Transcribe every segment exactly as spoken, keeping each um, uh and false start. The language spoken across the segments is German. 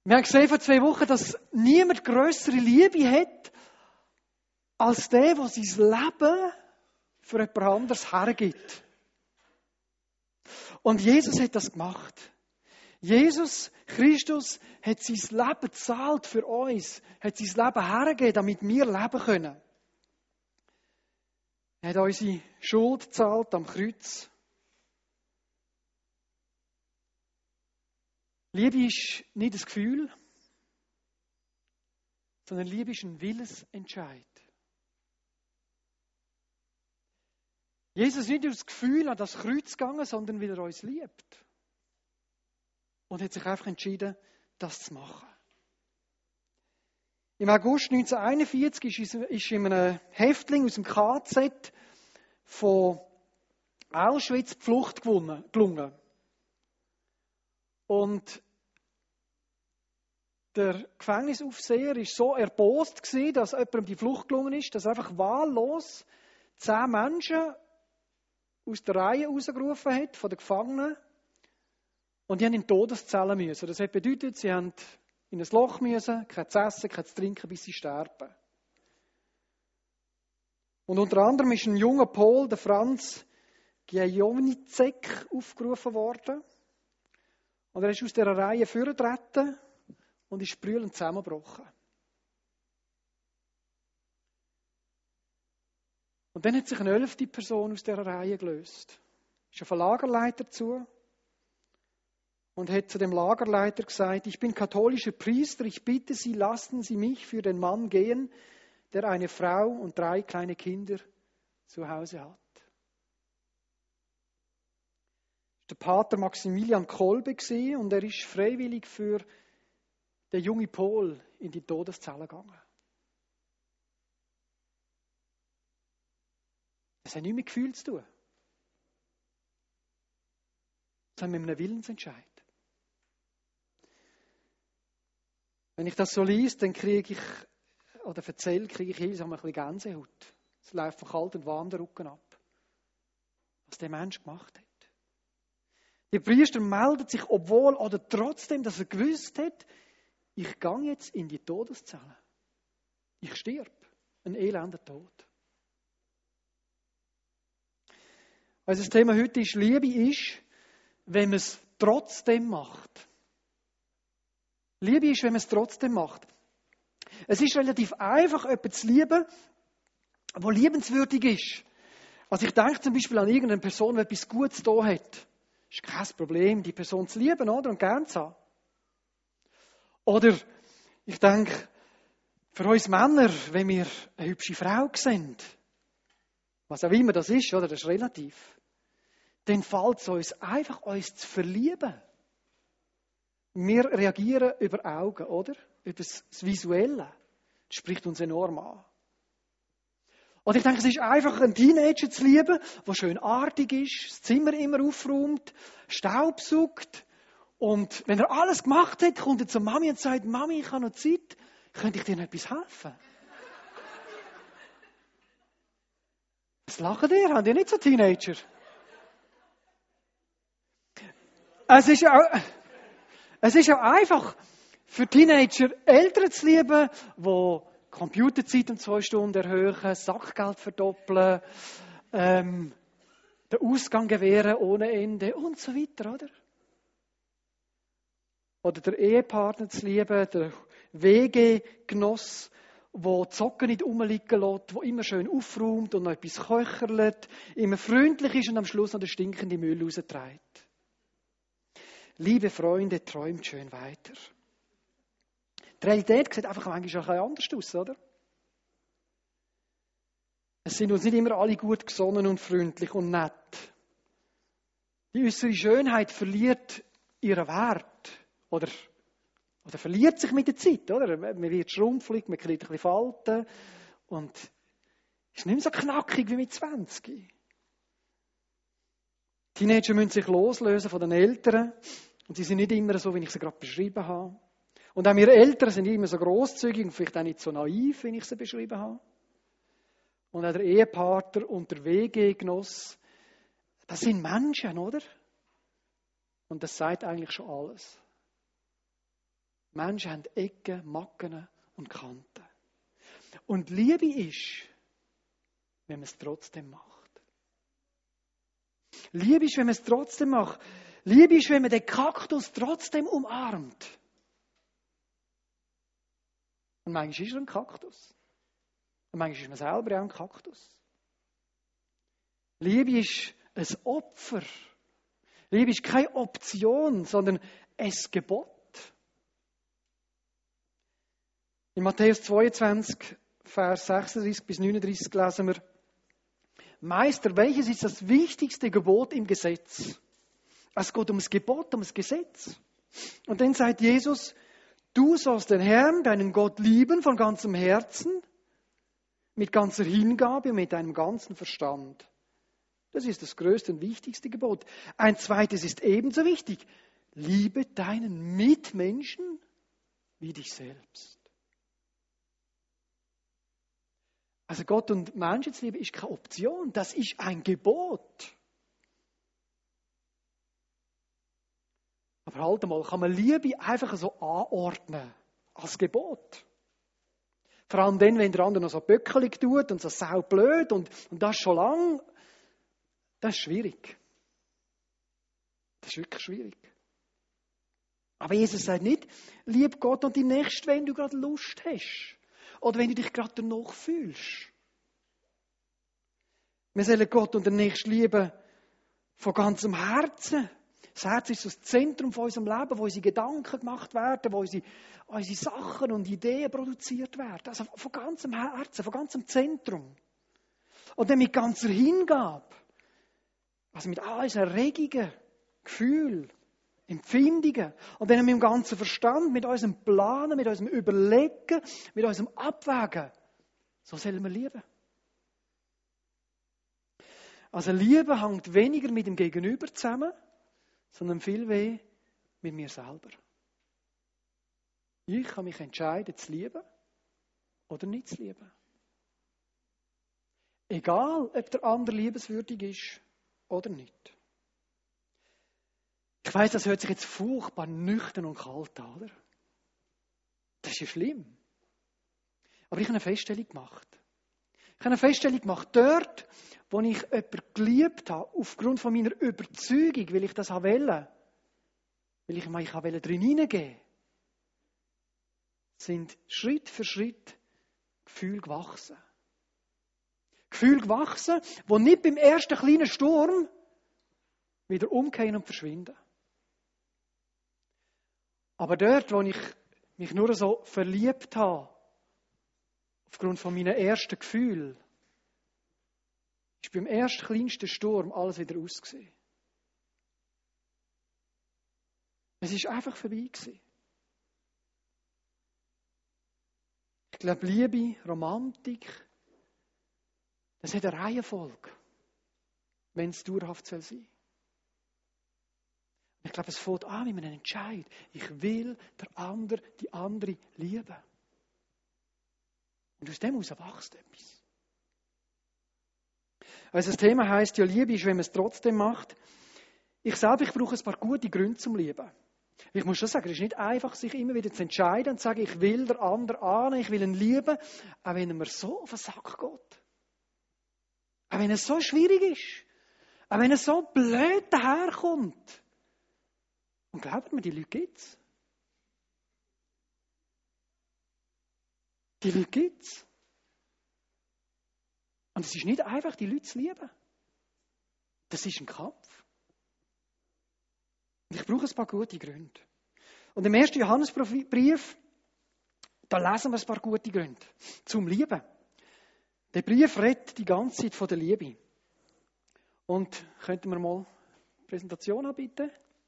Wir haben gesehen vor zwei Wochen, dass niemand grössere Liebe hat, als der, der sein Leben für jemand anderes hergibt. Und Jesus hat das gemacht. Jesus Christus hat sein Leben gezahlt für uns, hat sein Leben hergegeben, damit wir leben können. Er hat unsere Schuld gezahlt am Kreuz. Liebe ist nicht ein Gefühl, sondern Liebe ist ein Willensentscheid. Jesus ist nicht aus Gefühl an das Kreuz gegangen, sondern weil er uns liebt. Und hat sich einfach entschieden, das zu machen. Im August neunzehnhunderteinundvierzig ist ihm ein Häftling aus dem K Z von Auschwitz die Flucht gelungen. Und der Gefängnisaufseher war so erbost gewesen, dass jemandem die Flucht gelungen ist, dass er einfach wahllos zehn Menschen aus der Reihe rausgerufen hat, von den Gefangenen. Und die haben in Todeszellen müssen. Das hat bedeutet, sie haben in ein Loch müssen, kein zu essen, kein zu trinken, bis sie sterben. Und unter anderem ist ein junger Pol, der Franz Giajonicek, aufgerufen worden. Und er ist aus dieser Reihe vorgetreten und ist brüllend zusammengebrochen. Und dann hat sich eine elfte Person aus dieser Reihe gelöst. Ist auf einen Lagerleiter zu und hat zu dem Lagerleiter gesagt: Ich bin katholischer Priester, ich bitte Sie, lassen Sie mich für den Mann gehen, der eine Frau und drei kleine Kinder zu Hause hat. Der Pater Maximilian Kolbe war und er ist freiwillig für den jungen Pol in die Todeszelle gegangen. Das hat nichts mit Gefühl zu tun. Das hat mit einem Willensentscheid. Wenn ich das so lese, dann kriege ich, oder erzähle, kriege ich jedes Mal ein bisschen Gänsehaut. Es läuft von kalt und warm der Rücken ab. Was der Mensch gemacht hat. Der Priester meldet sich, obwohl oder trotzdem, dass er gewusst hat, ich gehe jetzt in die Todeszelle. Ich stirb. Ein elender Tod. Also das Thema heute ist, Liebe ist, wenn man es trotzdem macht. Liebe ist, wenn man es trotzdem macht. Es ist relativ einfach, jemanden zu lieben, der liebenswürdig ist. Also ich denke zum Beispiel an irgendeine Person, die etwas Gutes da hat. Es ist kein Problem, die Person zu lieben, oder? Und gern zu haben. Oder ich denke, für uns Männer, wenn wir eine hübsche Frau sehen, was auch immer das ist, oder? Das ist relativ. Dann fällt es uns einfach, uns zu verlieben. Wir reagieren über Augen, oder? Über das Visuelle. Das spricht uns enorm an. Oder ich denke, es ist einfach, einen Teenager zu lieben, der schön artig ist, das Zimmer immer aufräumt, Staub saugt. Und wenn er alles gemacht hat, kommt er zur Mami und sagt: Mami, ich habe noch Zeit, könnte ich dir noch etwas helfen? Was lachen ihr? Habt ihr nicht so Teenager? Es ist auch, es ist auch einfach für Teenager Eltern zu lieben, die Computerzeit um zwei Stunden erhöhen, Sackgeld verdoppeln, ähm, den Ausgang gewähren ohne Ende und so weiter, oder? Oder der Ehepartner zu lieben, der W G-Genoss, der die Socken nicht rumliegen lässt, der immer schön aufräumt und noch etwas köcherlet, immer freundlich ist und am Schluss noch den stinkenden Müll rausträgt. Liebe Freunde, träumt schön weiter. Die Realität sieht einfach manchmal ein bisschen anders aus, oder? Es sind uns nicht immer alle gut gesonnen und freundlich und nett. Die äußere Schönheit verliert ihren Wert. Oder, oder verliert sich mit der Zeit, oder? Man wird schrumpflig, man kriegt ein bisschen Falten. Und ist nicht mehr so knackig wie mit zwanzig. Teenager müssen sich loslösen von den Eltern. Und sie sind nicht immer so, wie ich sie gerade beschrieben habe. Und auch wir Eltern sind nicht immer so grosszügig und vielleicht auch nicht so naiv, wie ich sie beschrieben habe. Und auch der Ehepartner und der W G-Genoss, das sind Menschen, oder? Und das sagt eigentlich schon alles. Menschen haben Ecken, Macken und Kanten. Und Liebe ist, wenn man es trotzdem macht. Liebe ist, wenn man es trotzdem macht. Liebe ist, wenn man den Kaktus trotzdem umarmt. Und manchmal ist er ein Kaktus. Und manchmal ist man selber auch ein Kaktus. Liebe ist ein Opfer. Liebe ist keine Option, sondern ein Gebot. In Matthäus zweiundzwanzig, Vers sechsunddreißig bis neununddreißig lesen wir: Meister, welches ist das wichtigste Gebot im Gesetz? Es geht um das Gebot, um das Gesetz. Und dann sagt Jesus: Du sollst den Herrn, deinen Gott, lieben von ganzem Herzen, mit ganzer Hingabe und mit deinem ganzen Verstand. Das ist das größte und wichtigste Gebot. Ein zweites ist ebenso wichtig. Liebe deinen Mitmenschen wie dich selbst. Also Gott und Menschen zu lieben ist keine Option, das ist ein Gebot. Aber halt einmal, kann man Liebe einfach so anordnen als Gebot? Vor allem dann, wenn der andere noch so böckelig tut und so saublöd und, und das schon lang, das ist schwierig. Das ist wirklich schwierig. Aber Jesus sagt nicht, lieb Gott und die Nächsten, wenn du gerade Lust hast. Oder wenn du dich gerade danach fühlst. Wir sollen Gott und den Nächsten lieben von ganzem Herzen. Das Herz ist so das Zentrum von unserem Leben, wo unsere Gedanken gemacht werden, wo unsere, unsere Sachen und Ideen produziert werden. Also von ganzem Herzen, von ganzem Zentrum. Und dann mit ganzer Hingabe. Also mit all unseren Regungen, Gefühlen, Empfindungen. Und dann mit dem ganzen Verstand, mit unserem Planen, mit unserem Überlegen, mit unserem Abwägen. So sollen wir lieben. Also Liebe hängt weniger mit dem Gegenüber zusammen, sondern viel mehr mit mir selber. Ich kann mich entscheiden, zu lieben oder nicht zu lieben. Egal, ob der andere liebenswürdig ist oder nicht. Ich weiss, das hört sich jetzt furchtbar nüchtern und kalt an, oder? Das ist ja schlimm. Aber ich habe eine Feststellung gemacht. Ich habe eine Feststellung gemacht, dort, wo ich jemanden geliebt habe, aufgrund von meiner Überzeugung, weil ich das wollte, weil ich mich drin hineingeben wollte, sind Schritt für Schritt Gefühle gewachsen. Gefühle gewachsen, die nicht beim ersten kleinen Sturm wieder umkehren und verschwinden. Aber dort, wo ich mich nur so verliebt habe, aufgrund von meinen ersten Gefühlen, ist beim ersten kleinsten Sturm alles wieder ausgesehen. Es ist einfach vorbei gewesen. Ich glaube, Liebe, Romantik, das hat eine Reihenfolge, wenn es dauerhaft sein soll. Ich glaube, es fängt an mit einem Entscheid. Ich will der andere, die andere lieben. Und aus dem heraus wächst etwas. Also das Thema heisst ja, Liebe ist, wenn man es trotzdem macht. Ich selber, ich brauche ein paar gute Gründe zum Lieben. Ich muss schon sagen, es ist nicht einfach, sich immer wieder zu entscheiden und zu sagen, ich will der andere annehmen, ich will ihn lieben, auch wenn er mir so auf den Sack geht. Auch wenn es so schwierig ist. Auch wenn es so blöd daherkommt. Und glaubt mir, die Leute gibt es. Die Leute gibt es. Und es ist nicht einfach, die Leute zu lieben. Das ist ein Kampf. Und ich brauche ein paar gute Gründe. Und im ersten Johannesbrief, da lesen wir ein paar gute Gründe zum Lieben. Der Brief redet die ganze Zeit von der Liebe. Und könnten wir mal eine Präsentation anbieten?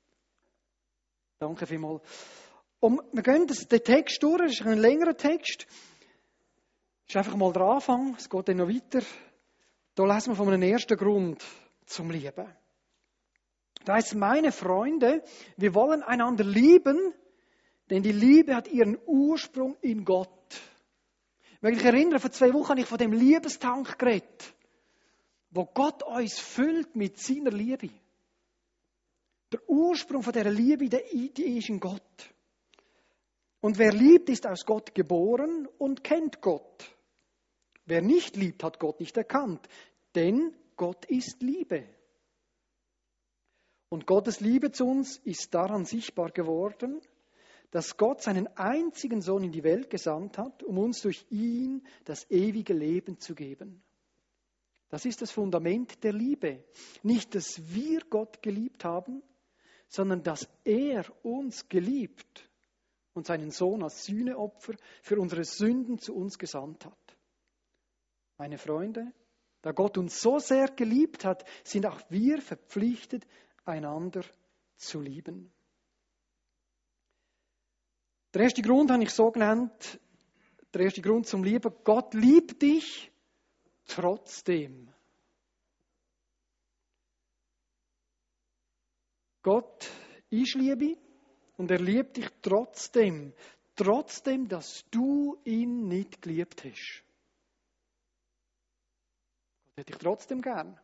Danke vielmals. Und wir gehen den Text durch, das ist ein längerer Text. Das ist einfach mal der Anfang, es geht dann noch weiter. Da lesen wir von einem ersten Grund zum Lieben. Da heißt es, meine Freunde, wir wollen einander lieben, denn die Liebe hat ihren Ursprung in Gott. Ich möchte mich erinnern, vor zwei Wochen habe ich von dem Liebestank geredet, wo Gott uns füllt mit seiner Liebe. Der Ursprung von dieser Liebe, die ist in Gott. Und wer liebt, ist aus Gott geboren und kennt Gott. Wer nicht liebt, hat Gott nicht erkannt, denn Gott ist Liebe. Und Gottes Liebe zu uns ist daran sichtbar geworden, dass Gott seinen einzigen Sohn in die Welt gesandt hat, um uns durch ihn das ewige Leben zu geben. Das ist das Fundament der Liebe. Nicht, dass wir Gott geliebt haben, sondern dass er uns geliebt und seinen Sohn als Sühneopfer für unsere Sünden zu uns gesandt hat. Meine Freunde, da Gott uns so sehr geliebt hat, sind auch wir verpflichtet, einander zu lieben. Der erste Grund habe ich so genannt, der erste Grund zum Lieben, Gott liebt dich trotzdem. Gott ist Liebe und er liebt dich trotzdem, trotzdem, dass du ihn nicht geliebt hast. Gott hat dich trotzdem gern.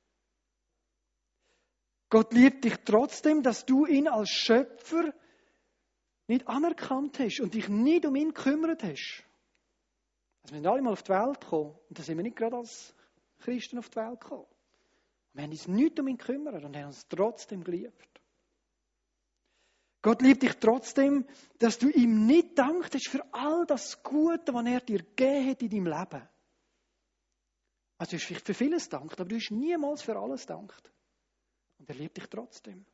Gott liebt dich trotzdem, dass du ihn als Schöpfer nicht anerkannt hast und dich nicht um ihn gekümmert hast. Also wir sind alle mal auf die Welt gekommen und da sind wir nicht gerade als Christen auf die Welt gekommen. Wir haben uns nicht um ihn gekümmert und haben uns trotzdem geliebt. Gott liebt dich trotzdem, dass du ihm nicht gedankt hast für all das Gute, was er dir gegeben hat in deinem Leben. Also du hast vielleicht für vieles gedankt, aber du hast niemals für alles gedankt. Und er liebt dich trotzdem.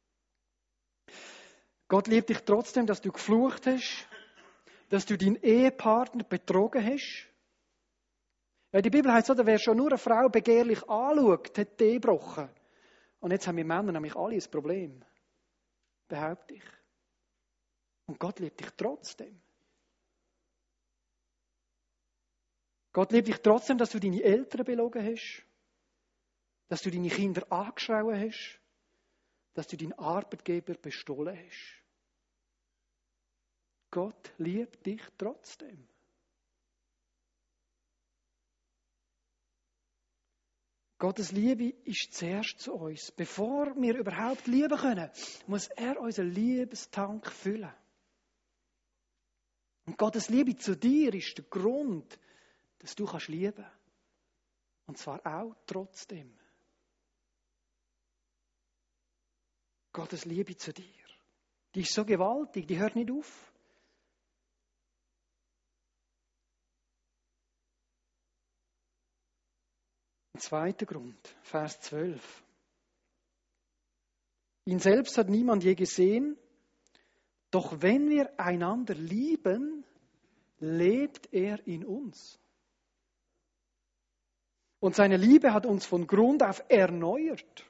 Gott liebt dich trotzdem, dass du geflucht hast, dass du deinen Ehepartner betrogen hast. Ja, die Bibel heißt so, wer schon nur eine Frau begehrlich anschaut, hat die Ehe gebrochen. Und jetzt haben wir Männer nämlich alle ein Problem. Behaupte ich. Und Gott liebt dich trotzdem. Gott liebt dich trotzdem, dass du deine Eltern belogen hast, dass du deine Kinder angeschrien hast, dass du deinen Arbeitgeber bestohlen hast. Gott liebt dich trotzdem. Gottes Liebe ist zuerst zu uns. Bevor wir überhaupt lieben können, muss er unseren Liebestank füllen. Und Gottes Liebe zu dir ist der Grund, dass du kannst lieben. Und zwar auch trotzdem. Gottes Liebe zu dir. Die ist so gewaltig, die hört nicht auf. Ein zweiter Grund, Vers zwölf. Ihn selbst hat niemand je gesehen, doch wenn wir einander lieben, lebt er in uns. Und seine Liebe hat uns von Grund auf erneuert.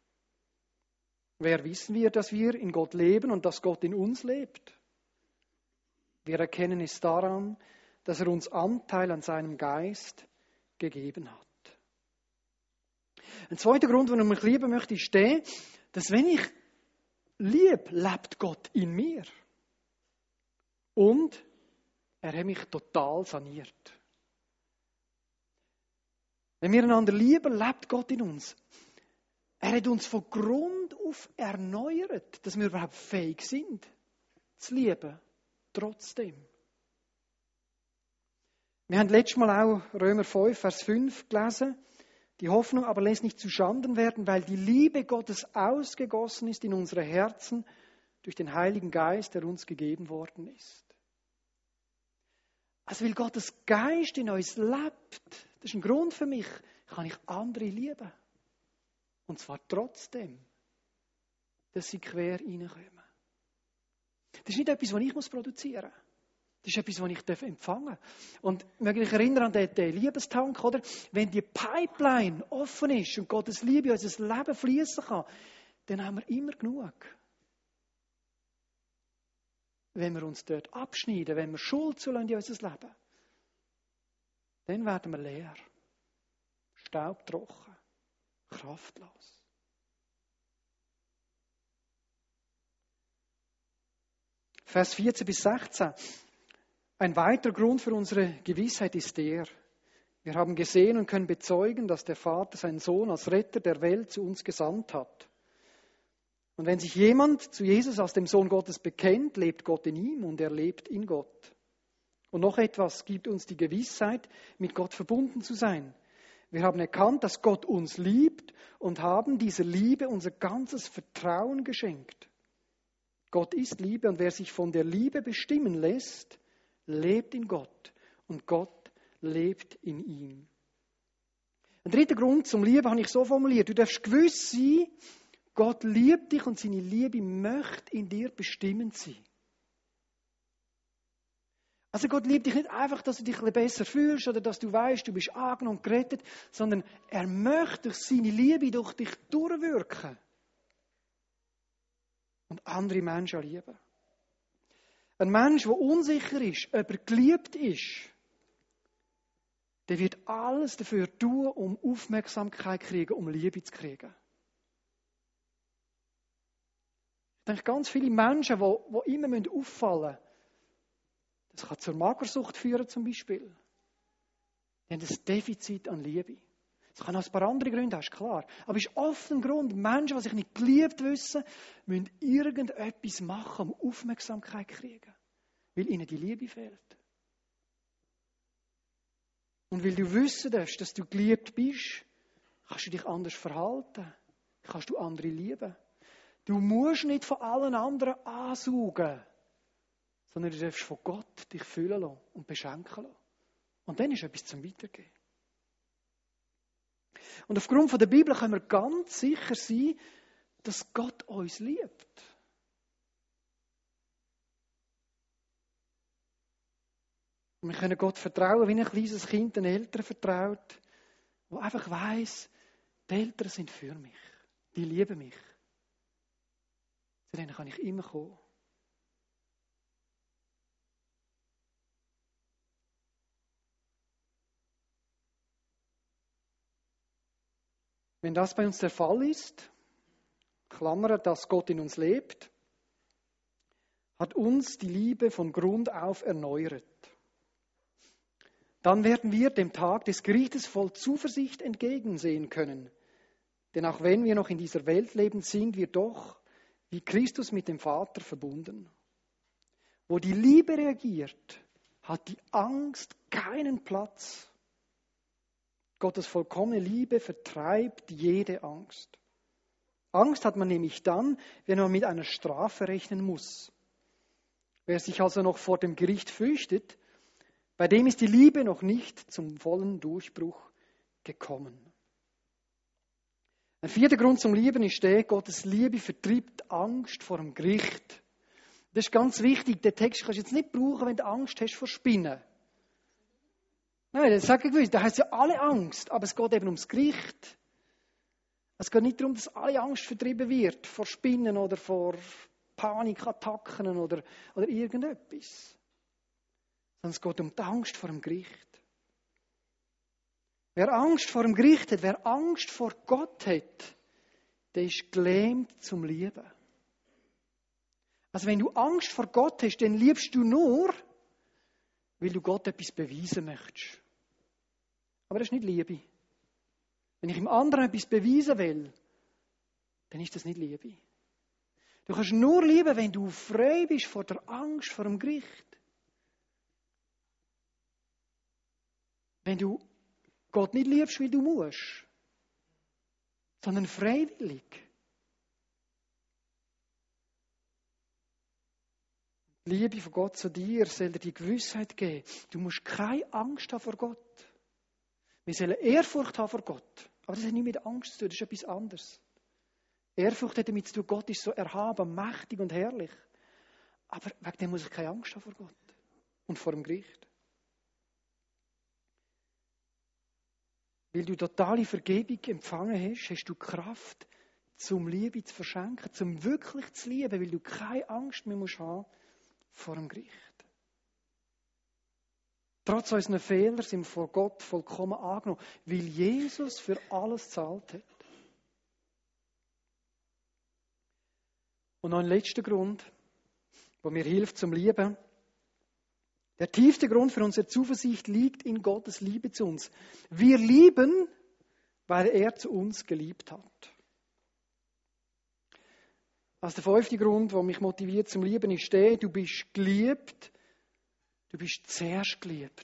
Wer wissen wir, dass wir in Gott leben und dass Gott in uns lebt? Wir erkennen es daran, dass er uns Anteil an seinem Geist gegeben hat. Ein zweiter Grund, warum ich lieben möchte, ist der, dass wenn ich liebe, lebt Gott in mir. Und er hat mich total saniert. Wenn wir einander lieben, lebt Gott in uns. Er hat uns von Grund auf erneuert, dass wir überhaupt fähig sind, zu lieben. Trotzdem. Wir haben letztes Mal auch Römer fünf, Vers fünf gelesen. Die Hoffnung aber lässt nicht zuschanden werden, weil die Liebe Gottes ausgegossen ist in unsere Herzen durch den Heiligen Geist, der uns gegeben worden ist. Also weil Gottes Geist in uns lebt, das ist ein Grund für mich, kann ich andere lieben. Und zwar trotzdem, dass sie quer reinkommen. Das ist nicht etwas, was ich produzieren muss. Das ist etwas, was ich empfangen darf. Und ich möchte mich erinnern an den, den Liebestank, oder? Wenn die Pipeline offen ist und Gottes Liebe in unser Leben fließen kann, dann haben wir immer genug. Wenn wir uns dort abschneiden, wenn wir Schuld zulassen in unser Leben, dann werden wir leer, staubtrocken, kraftlos. Vers vierzehn bis sechzehn. Ein weiterer Grund für unsere Gewissheit ist der, wir haben gesehen und können bezeugen, dass der Vater seinen Sohn als Retter der Welt zu uns gesandt hat. Und wenn sich jemand zu Jesus als dem Sohn Gottes bekennt, lebt Gott in ihm und er lebt in Gott. Und noch etwas gibt uns die Gewissheit, mit Gott verbunden zu sein. Wir haben erkannt, dass Gott uns liebt und haben dieser Liebe unser ganzes Vertrauen geschenkt. Gott ist Liebe und wer sich von der Liebe bestimmen lässt, lebt in Gott und Gott lebt in ihm. Ein dritter Grund zum Lieben habe ich so formuliert. Du darfst gewiss sein, Gott liebt dich und seine Liebe möchte in dir bestimmend sein. Also Gott liebt dich nicht einfach, dass du dich ein bisschen besser fühlst oder dass du weißt, du bist angenommen und gerettet, sondern er möchte durch seine Liebe durch dich durchwirken und andere Menschen lieben. Ein Mensch, der unsicher ist, ob er geliebt ist, der wird alles dafür tun, um Aufmerksamkeit zu kriegen, um Liebe zu kriegen. Ich denke, ganz viele Menschen, die, die immer auffallen müssen, das kann zur Magersucht führen zum Beispiel. Die haben ein Defizit an Liebe. Das kann auch ein paar andere Gründe haben, ist klar. Aber es ist oft ein Grund, Menschen, die sich nicht geliebt wissen, müssen irgendetwas machen, um Aufmerksamkeit zu kriegen. Weil ihnen die Liebe fehlt. Und weil du wissen darfst, dass du geliebt bist, kannst du dich anders verhalten. Kannst du andere lieben. Du musst nicht von allen anderen ansaugen, sondern du darfst von Gott dich füllen lassen und beschenken lassen. Und dann ist etwas zum Weitergehen. Und aufgrund der Bibel können wir ganz sicher sein, dass Gott uns liebt. Und wir können Gott vertrauen, wie ein kleines Kind den Eltern vertraut, der einfach weiss, die Eltern sind für mich. Die lieben mich. Zu denen kann ich immer kommen. Wenn das bei uns der Fall ist, Klammer, dass Gott in uns lebt, hat uns die Liebe von Grund auf erneuert. Dann werden wir dem Tag des Gerichtes voll Zuversicht entgegensehen können. Denn auch wenn wir noch in dieser Welt leben, sind wir doch wie Christus mit dem Vater verbunden. Wo die Liebe reagiert, hat die Angst keinen Platz. Gottes vollkommene Liebe vertreibt jede Angst. Angst hat man nämlich dann, wenn man mit einer Strafe rechnen muss. Wer sich also noch vor dem Gericht fürchtet, bei dem ist die Liebe noch nicht zum vollen Durchbruch gekommen. Ein vierter Grund zum Lieben ist der, Gottes Liebe vertreibt Angst vor dem Gericht. Das ist ganz wichtig. Den Text kannst du jetzt nicht brauchen, wenn du Angst hast vor Spinnen. Nein, das sage ich gewiss. Da heißt ja alle Angst, aber es geht eben ums Gericht. Es geht nicht darum, dass alle Angst vertrieben wird vor Spinnen oder vor Panikattacken oder, oder irgendetwas. Sondern es geht um die Angst vor dem Gericht. Wer Angst vor dem Gericht hat, wer Angst vor Gott hat, der ist gelähmt zum Lieben. Also wenn du Angst vor Gott hast, dann liebst du nur, weil du Gott etwas beweisen möchtest. Aber das ist nicht Liebe. Wenn ich im anderen etwas beweisen will, dann ist das nicht Liebe. Du kannst nur lieben, wenn du frei bist vor der Angst vor dem Gericht. Wenn du Gott nicht liebst, weil du musst, sondern freiwillig. Die Liebe von Gott zu dir soll dir die Gewissheit geben, du musst keine Angst haben vor Gott. Wir sollen Ehrfurcht haben vor Gott. Aber das hat nicht mit Angst zu tun, das ist etwas anderes. Ehrfurcht hat damit zu tun, Gott ist so erhaben, mächtig und herrlich. Aber wegen dem muss ich keine Angst haben vor Gott und vor dem Gericht. Weil du totale Vergebung empfangen hast, hast du Kraft, zum Liebe zu verschenken, zum wirklich zu lieben, weil du keine Angst mehr musst haben vor dem Gericht. Trotz unserer Fehler sind wir vor Gott vollkommen angenommen, weil Jesus für alles gezahlt hat. Und noch ein letzter Grund, der mir hilft zum Lieben. Der tiefste Grund für unsere Zuversicht liegt in Gottes Liebe zu uns. Wir lieben, weil er zu uns geliebt hat. Also der fünfte Grund, der mich motiviert zum Lieben, ist der, du bist geliebt, du bist zuerst geliebt.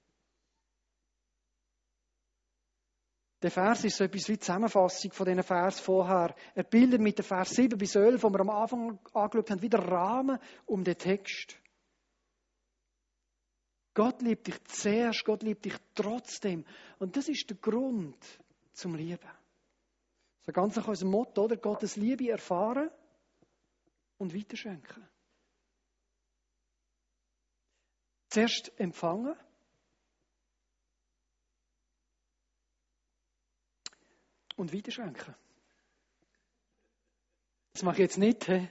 Der Vers ist so etwas wie die Zusammenfassung von diesen Vers vorher. Er bildet mit den Vers sieben bis elf, die wir am Anfang angeschaut haben, wieder Rahmen um den Text. Gott liebt dich zuerst, Gott liebt dich trotzdem. Und das ist der Grund zum Lieben. So ganz nach unserem Motto, oder? Gottes Liebe erfahren und weiterschenken. Zuerst empfangen. Und weiterschenken. Das mache ich jetzt nicht. He?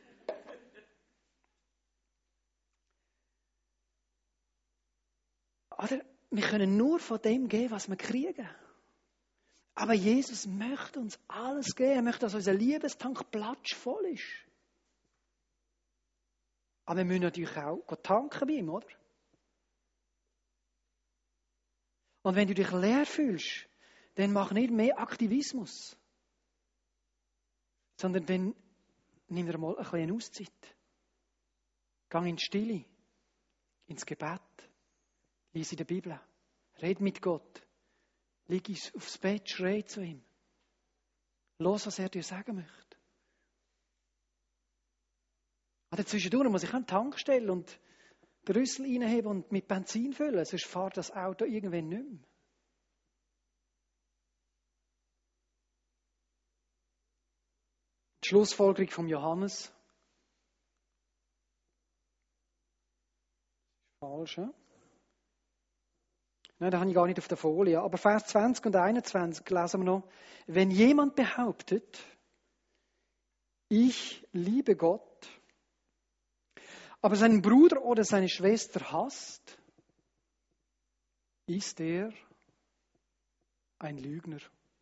Oder? Wir können nur von dem geben, was wir kriegen. Aber Jesus möchte uns alles geben. Er möchte, dass unser Liebestank platschvoll ist. Aber wir müssen natürlich auch tanken bei ihm, oder? Und wenn du dich leer fühlst, dann mach nicht mehr Aktivismus, sondern dann nimm dir mal ein bisschen eine Auszeit. Geh in die Stille, ins Gebet, lies in der Bibel, red mit Gott, lieg aufs Bett, schrei zu ihm. Los, was er dir sagen möchte. Oder zwischendurch muss ich an die Tankstelle und den Rüssel reinheben und mit Benzin füllen, sonst fährt das Auto irgendwann nicht mehr. Die Schlussfolgerung von Johannes. Falsch, ja? Nein, da habe ich gar nicht auf der Folie. Aber Vers zwanzig und einundzwanzig lesen wir noch. Wenn jemand behauptet, ich liebe Gott, aber seinen Bruder oder seine Schwester hasst, ist er ein Lügner.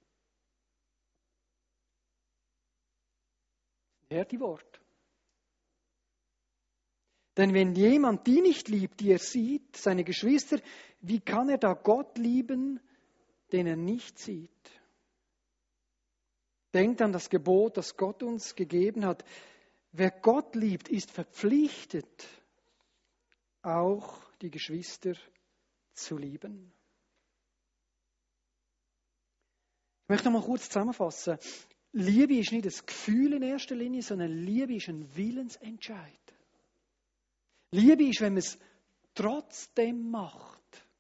Hört die Wort. Denn wenn jemand die nicht liebt, die er sieht, seine Geschwister, wie kann er da Gott lieben, den er nicht sieht? Denkt an das Gebot, das Gott uns gegeben hat. Wer Gott liebt, ist verpflichtet, auch die Geschwister zu lieben. Ich möchte noch mal kurz zusammenfassen. Liebe ist nicht ein Gefühl in erster Linie, sondern Liebe ist ein Willensentscheid. Liebe ist, wenn man es trotzdem macht.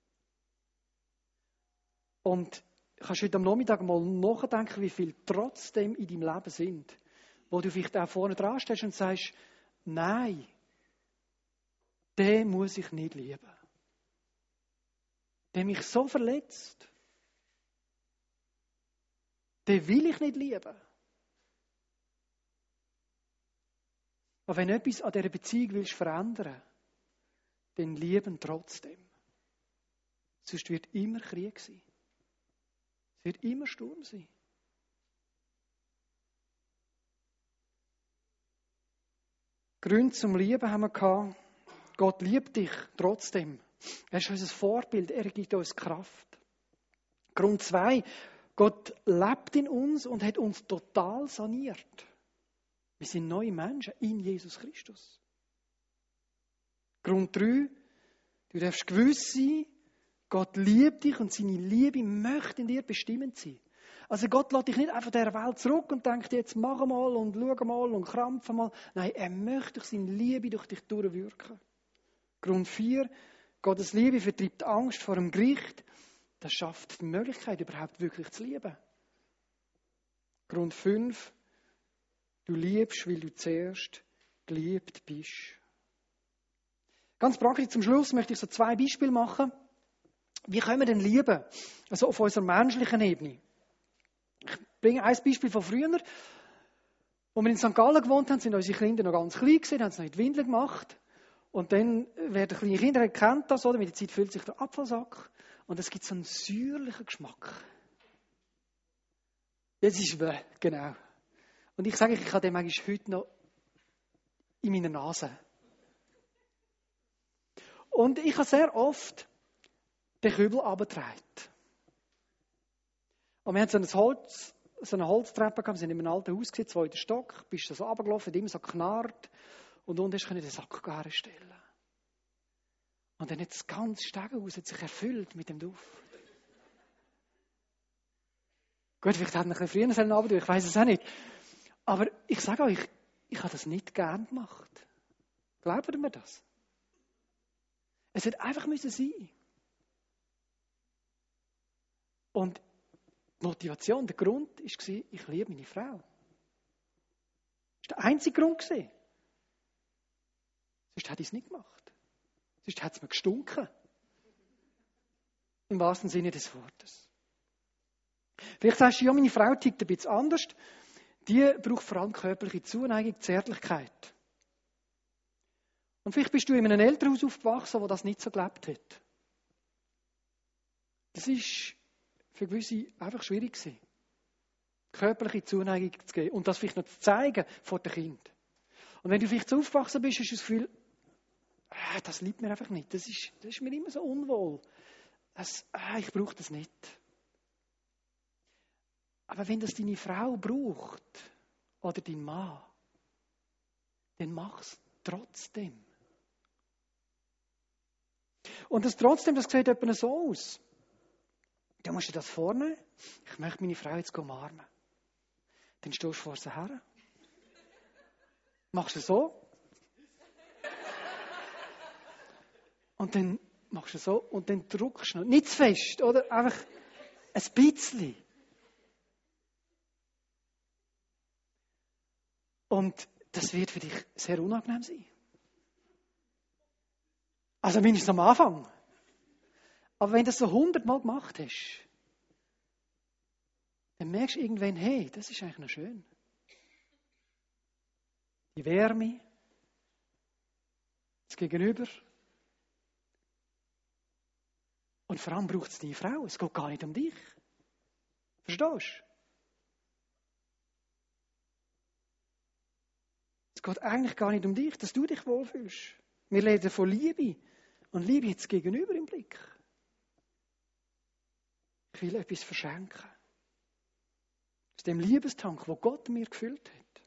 Und kannst du heute am Nachmittag mal nachdenken, wie viel trotzdem in deinem Leben sind, wo du vielleicht auch vorne dran stehst und sagst, nein, den muss ich nicht lieben. Der mich so verletzt, den will ich nicht lieben. Aber wenn du etwas an dieser Beziehung willst verändern, dann lieben trotzdem. Sonst wird immer Krieg sein. Es wird immer Sturm sein. Gründe zum Lieben haben wir gehabt. Gott liebt dich trotzdem. Er ist unser Vorbild, er gibt uns Kraft. Grund zwei. Gott lebt in uns und hat uns total saniert. Wir sind neue Menschen in Jesus Christus. Grund drei. Du darfst gewiss sein, Gott liebt dich und seine Liebe möchte in dir bestimmend sein. Also Gott lässt dich nicht einfach der Welt zurück und denkt, jetzt mach mal und schau mal und krampf mal. Nein, er möchte durch seine Liebe durch dich durchwirken. Grund vier. Gottes Liebe vertreibt Angst vor dem Gericht. Das schafft die Möglichkeit, überhaupt wirklich zu lieben. Grund fünf. Du liebst, weil du zuerst geliebt bist. Ganz praktisch zum Schluss möchte ich so zwei Beispiele machen. Wie können wir denn lieben? Also auf unserer menschlichen Ebene. Ich bringe ein Beispiel von früher. Als wir in Sankt Gallen gewohnt haben, sind unsere Kinder noch ganz klein gewesen, haben sie noch in die Windel gemacht. Und dann werden kleine Kinder erkennt das, oder? Mit der Zeit füllt sich der Apfelsack. Und es gibt so einen säuerlichen Geschmack. Das ist weh, genau. Und ich sage, ich habe den eigentlich heute noch in meiner Nase. Und ich habe sehr oft den Kübel runtergetragen. Und wir haben so ein Holz, so eine Holztreppe gehabt, wir sind in einem alten Haus gewesen, zweiter Stock, bist du so runtergelaufen, hat immer so geknarrt und unten hast du den Sack herstellen. Und dann hat das ganze Stegenhaus hat sich erfüllt mit dem Duft. Gut, vielleicht hätte ich ein bisschen früher sollen runter, ich weiss es auch nicht. Aber ich sage euch, ich habe das nicht gern gemacht. Glaubt ihr mir das? Es hätte einfach müssen sein. Und die Motivation, der Grund war, ich liebe meine Frau. Das war der einzige Grund. Sonst hätte ich es nicht gemacht. Sonst hätte es mir gestunken. Im wahrsten Sinne des Wortes. Vielleicht sagst du, ja, meine Frau tickt ein bisschen anders. Die braucht vor allem körperliche Zuneigung, Zärtlichkeit. Und vielleicht bist du in einem Elternhaus aufgewachsen, wo das nicht so gelebt hat. Das ist für gewisse einfach schwierig gewesen, körperliche Zuneigung zu geben und das vielleicht noch zu zeigen vor dem Kind. Und wenn du vielleicht so aufgewachsen bist, hast du das Gefühl, ah, das liebt mir einfach nicht. Das ist, das ist mir immer so unwohl. Das, ah, ich brauche das nicht. Aber wenn das deine Frau braucht oder dein Mann, dann mach es trotzdem. Und das trotzdem, das sieht etwa so aus. Du musst dir das vornehmen. Ich möchte meine Frau jetzt umarmen. Dann stehst du vor sie her. Machst du so. Und dann machst du so und dann drückst du noch. Nicht zu fest, oder? Einfach ein bisschen. Und das wird für dich sehr unangenehm sein. Also mindestens am Anfang. Aber wenn du das so hundertmal gemacht hast, dann merkst du irgendwann, hey, das ist eigentlich noch schön. Die Wärme, das Gegenüber. Und vor allem braucht es deine Frau. Es geht gar nicht um dich. Verstehst du? Es geht eigentlich gar nicht um dich, dass du dich wohlfühlst. Wir reden von Liebe. Und Liebe hat das Gegenüber im Blick. Ich will etwas verschenken. Aus dem Liebestank, wo Gott mir gefüllt hat.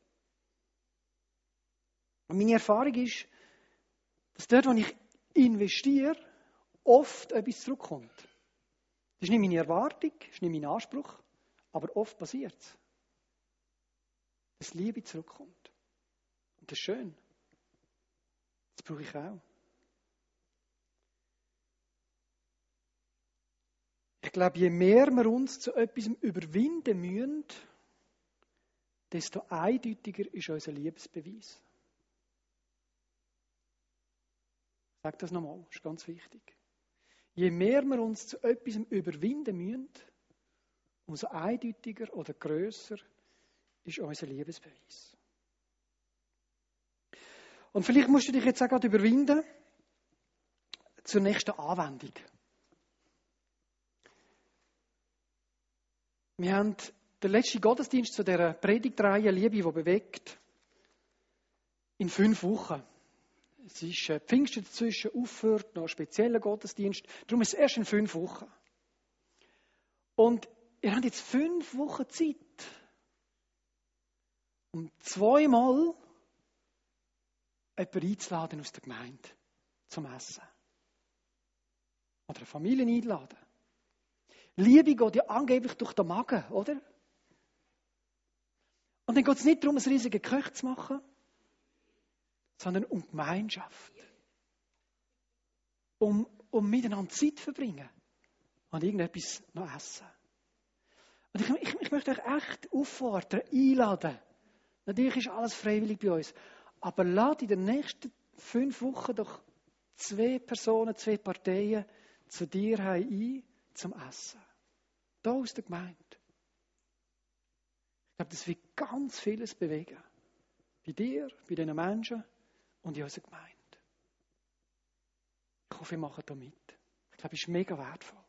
Und meine Erfahrung ist, dass dort, wo ich investiere, oft etwas zurückkommt. Das ist nicht meine Erwartung, das ist nicht mein Anspruch, aber oft passiert es. Dass Liebe zurückkommt. Und das ist schön. Das brauche ich auch. Ich glaube, je mehr wir uns zu etwas überwinden müssen, desto eindeutiger ist unser Liebesbeweis. Ich sage das nochmal, das ist ganz wichtig. Je mehr wir uns zu etwas überwinden müssen, umso eindeutiger oder grösser ist unser Liebesbeweis. Und vielleicht musst du dich jetzt auch gerade überwinden zur nächsten Anwendung. Wir haben den letzten Gottesdienst zu dieser Predigtreihe Liebe, die bewegt, in fünf Wochen. Es ist Pfingsten dazwischen, aufhört, noch ein spezieller Gottesdienst. Darum ist es erst in fünf Wochen. Und ihr habt jetzt fünf Wochen Zeit, um zweimal jemanden einzuladen aus der Gemeinde zum Essen. Oder eine Familie einladen. Liebe geht ja angeblich durch den Magen, oder? Und dann geht es nicht darum, ein riesiges Köch zu machen, sondern um Gemeinschaft. Um, um miteinander Zeit zu verbringen. Und irgendetwas noch essen. Und ich, ich, ich möchte euch echt auffordern, einladen. Natürlich ist alles freiwillig bei uns. Aber lade in den nächsten fünf Wochen doch zwei Personen, zwei Parteien zu dir ein zum Essen. Da aus der Gemeinde. Ich glaube, das wird ganz vieles bewegen. Bei dir, bei diesen Menschen und in unserer Gemeinde. Ich hoffe, ihr macht da mit. Ich glaube, es ist mega wertvoll.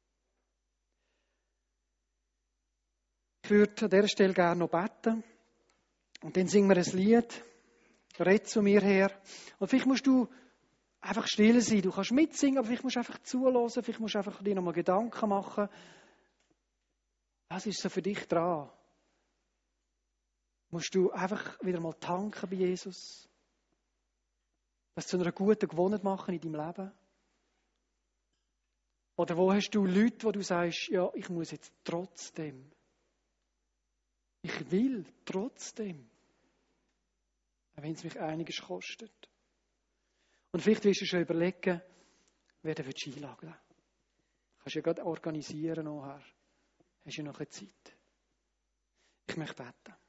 Ich würde an dieser Stelle gerne noch beten. Und dann singen wir ein Lied. Red zu mir her. Und vielleicht musst du einfach still sein. Du kannst mitsingen, aber vielleicht musst du einfach zuhören. Vielleicht musst du einfach dir nochmal Gedanken machen. Was ist so für dich dran? Musst du einfach wieder mal tanken bei Jesus? Das zu einer guten Gewohnheit machen in deinem Leben? Oder wo hast du Leute, wo du sagst, ja, ich muss jetzt trotzdem. Ich will trotzdem. Auch wenn es mich einiges kostet. Und vielleicht willst du schon überlegen, wer du einladen willst. Kannst du ja gerade organisieren nachher. Hast du ja noch eine Zeit. Ich möchte beten.